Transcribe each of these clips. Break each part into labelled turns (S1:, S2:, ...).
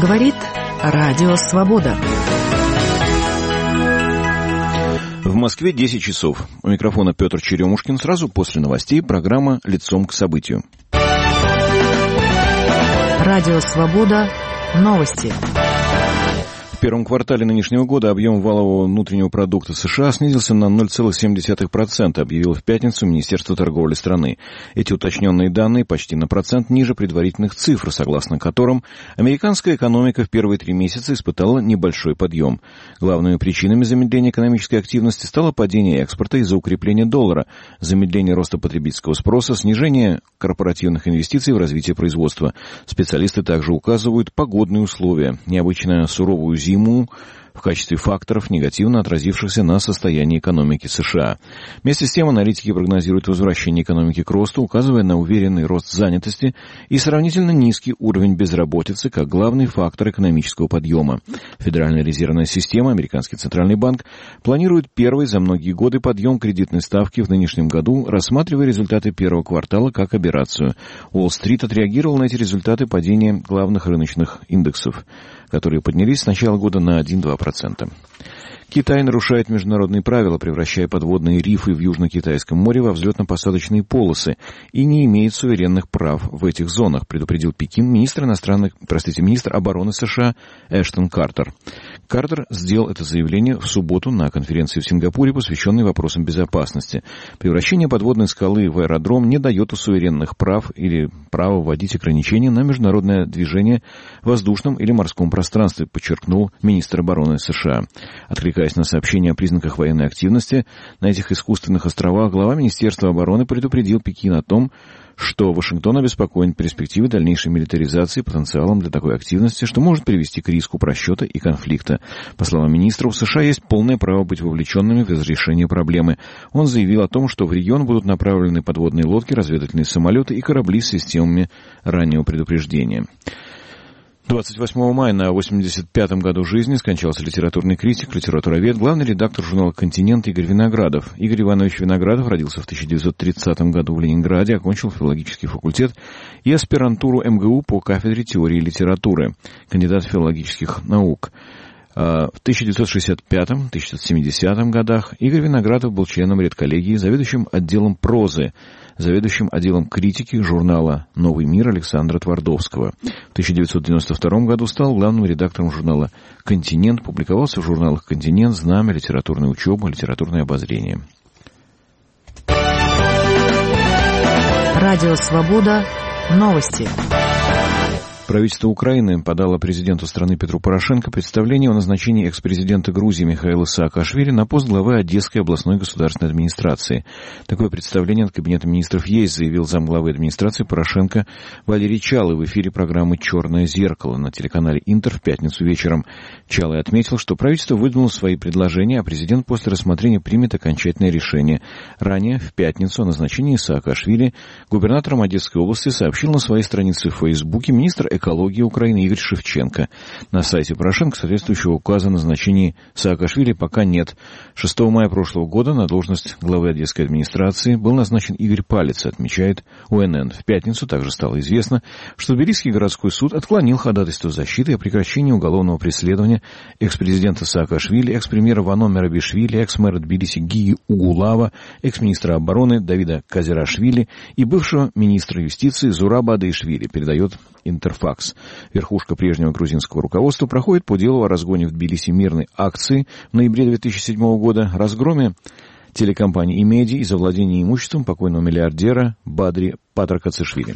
S1: Говорит Радио Свобода.
S2: В Москве 10 часов. У микрофона Петр Черемушкин. Сразу после новостей программа «Лицом к событию».
S1: Радио Свобода. Новости.
S2: В первом квартале нынешнего года объем валового внутреннего продукта США снизился на 0,7%, объявило в пятницу Министерство торговли страны. Эти уточненные данные почти на процент ниже предварительных цифр, согласно которым американская экономика в первые 3 месяца испытала небольшой подъем. Главными причинами замедления экономической активности стало падение экспорта из-за укрепления доллара, замедление роста потребительского спроса, снижение корпоративных инвестиций в развитие производства. Специалисты также указывают погодные условия, необычно суровую зиму, в качестве факторов, негативно отразившихся на состоянии экономики США. Вместе с тем аналитики прогнозируют возвращение экономики к росту, указывая на уверенный рост занятости и сравнительно низкий уровень безработицы как главный фактор экономического подъема. Федеральная резервная система, американский центральный банк, планирует первый за многие годы подъем кредитной ставки в нынешнем году, рассматривая результаты первого квартала как аберрацию. Уолл-стрит отреагировал на эти результаты падения главных рыночных индексов, которые поднялись с начала года на 1-2%. Китай нарушает международные правила, превращая подводные рифы в Южно-Китайском море во взлетно-посадочные полосы и не имеет суверенных прав в этих зонах, предупредил Пекин министр обороны США Эштон Картер. Картер сделал это заявление в субботу на конференции в Сингапуре, посвященной вопросам безопасности. Превращение подводной скалы в аэродром не дает суверенных прав или права вводить ограничения на международное движение в воздушном или морском пространстве, подчеркнул министр обороны США. Откликаясь на сообщения о признаках военной активности на этих искусственных островах, глава Министерства обороны предупредил Пекин о том, что Вашингтон обеспокоен перспективой дальнейшей милитаризации потенциалом для такой активности, что может привести к риску просчета и конфликта. По словам министра, у США есть полное право быть вовлеченными в разрешение проблемы. Он заявил о том, что в регион будут направлены подводные лодки, разведывательные самолеты и корабли с системами раннего предупреждения. 28 мая на 85-м году жизни скончался литературный критик, литературовед, главный редактор журнала «Континент» Игорь Виноградов. Игорь Иванович Виноградов родился в 1930 году в Ленинграде, окончил филологический факультет и аспирантуру МГУ по кафедре теории литературы, кандидат филологических наук. В 1965-1970 годах Игорь Виноградов был членом редколлегии, заведующим отделом прозы, заведующим отделом критики журнала «Новый мир» Александра Твардовского. В 1992 году стал главным редактором журнала «Континент», публиковался в журналах «Континент», «Знамя», «Литературная учеба», «Литературное обозрение».
S1: Радио Свобода. Новости.
S2: Правительство Украины подало президенту страны Петру Порошенко представление о назначении экс-президента Грузии Михаила Саакашвили на пост главы Одесской областной государственной администрации. Такое представление от Кабинета министров есть, заявил замглавы администрации Порошенко Валерий Чалый в эфире программы «Черное зеркало» на телеканале «Интер» в пятницу вечером. Чалый отметил, что правительство выдвинуло свои предложения, а президент после рассмотрения примет окончательное решение. Ранее, в пятницу, о назначении Саакашвили губернатором Одесской области сообщил на своей странице в Фейсбуке министр экологии Украины Игорь Шевченко. На сайте Порошенко соответствующего указа о назначении Саакашвили пока нет. 6 мая прошлого года на должность главы Одесской администрации был назначен Игорь Палец, отмечает УНН. В пятницу также стало известно, что Тбилисский городской суд отклонил ходатайство защиты о прекращении уголовного преследования экс-президента Саакашвили, экс-премьера Вано Мерабишвили, экс-мэра Тбилиси Гии Угулава, экс-министра обороны Давида Казирашвили и бывшего министра юстиции Зураба Адаишвили, передает Интерфакс. Верхушка прежнего грузинского руководства проходит по делу о разгоне в Тбилиси мирной акции в ноябре 2007 года, разгроме телекомпании «Имеди» и завладении имуществом покойного миллиардера Бадри Патракацишвили.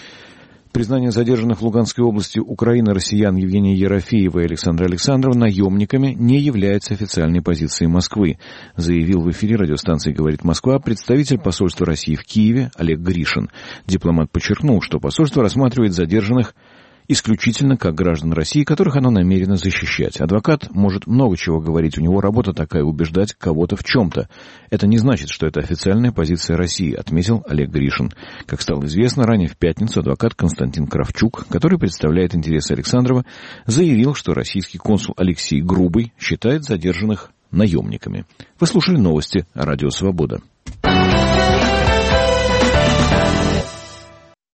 S2: Признание задержанных в Луганской области Украины россиян Евгения Ерофеева и Александра Александрова наемниками не является официальной позицией Москвы, заявил в эфире радиостанции «Говорит Москва» представитель посольства России в Киеве Олег Гришин. Дипломат подчеркнул, что посольство рассматривает задержанных исключительно как граждан России, которых оно намерено защищать. Адвокат может много чего говорить, у него работа такая — убеждать кого-то в чем-то. Это не значит, что это официальная позиция России, отметил Олег Гришин. Как стало известно, ранее в пятницу адвокат Константин Кравчук, который представляет интересы Александрова, заявил, что российский консул Алексей Грубый считает задержанных наемниками. Вы слушали новости Радио Свобода.